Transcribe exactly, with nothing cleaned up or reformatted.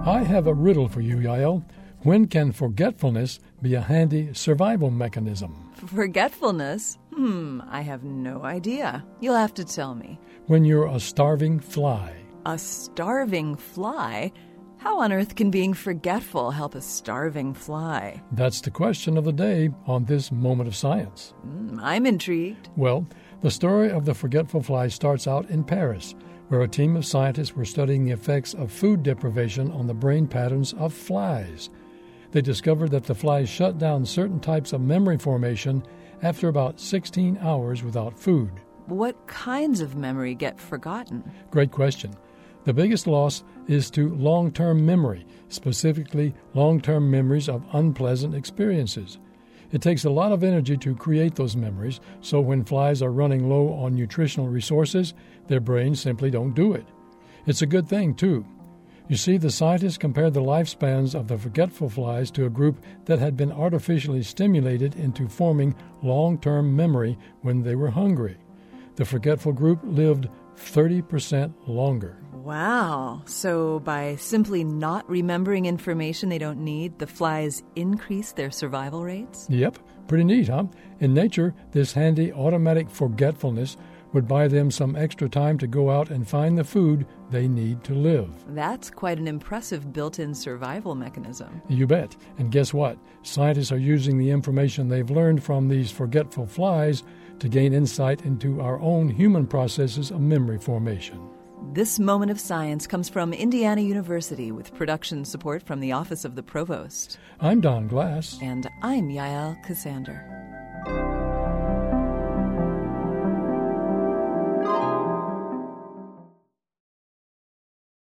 I have a riddle for you, Yael. When can forgetfulness be a handy survival mechanism? Forgetfulness? Hmm, I have no idea. You'll have to tell me. When you're a starving fly. A starving fly? How on earth can being forgetful help a starving fly? That's the question of the day on this Moment of Science. Mm, I'm intrigued. Well, the story of the forgetful fly starts out in Paris, where a team of scientists were studying the effects of food deprivation on the brain patterns of flies. They discovered that the flies shut down certain types of memory formation after about sixteen hours without food. What kinds of memory get forgotten? Great question. The biggest loss is to long-term memory, specifically long-term memories of unpleasant experiences. It takes a lot of energy to create those memories, so when flies are running low on nutritional resources, their brains simply don't do it. It's a good thing, too. You see, the scientists compared the lifespans of the forgetful flies to a group that had been artificially stimulated into forming long-term memory when they were hungry. The forgetful group lived thirty percent longer. Wow. So by simply not remembering information they don't need, the flies increase their survival rates? Yep. Pretty neat, huh? In nature, this handy automatic forgetfulness would buy them some extra time to go out and find the food they need to live. That's quite an impressive built-in survival mechanism. You bet. And guess what? Scientists are using the information they've learned from these forgetful flies to gain insight into our own human processes of memory formation. This Moment of Science comes from Indiana University with production support from the Office of the Provost. I'm Don Glass. And I'm Yael Cassander.